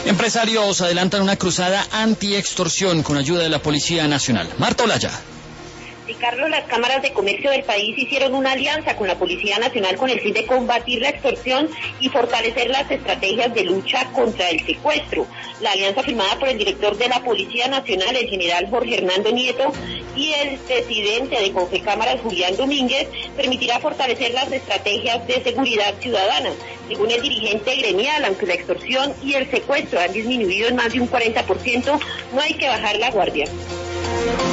Empresarios adelantan una cruzada anti-extorsión con ayuda de la Policía Nacional. Marta Olaya. Sí, Carlos, las cámaras de comercio del país hicieron una alianza con la Policía Nacional con el fin de combatir la extorsión y fortalecer las estrategias de lucha contra el secuestro. La alianza firmada por el director de la Policía Nacional, el general Jorge Hernando Nieto, y el presidente de Confecámaras, Julián Domínguez, permitirá fortalecer las estrategias de seguridad ciudadana. Según el dirigente gremial, aunque la extorsión y el secuestro han disminuido en más de un 40%, no hay que bajar la guardia.